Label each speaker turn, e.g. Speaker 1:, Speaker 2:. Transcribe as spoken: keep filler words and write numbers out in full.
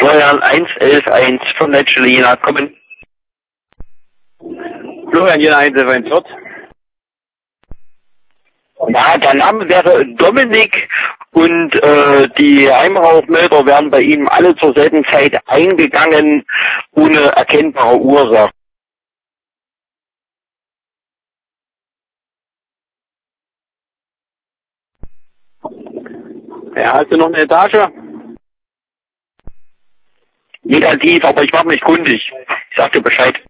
Speaker 1: Florian eins elf eins von Leitstelle Jena, kommen.
Speaker 2: Florian Jena eins elf eins dort.
Speaker 1: Ja, der Name wäre Dominik und äh, die Heimrauchmelder werden bei Ihnen alle zur selben Zeit eingegangen, ohne erkennbare Ursache.
Speaker 2: Ja, hast du noch eine Etage?
Speaker 1: Negativ, aber ich mache mich kundig. Ich sag dir Bescheid.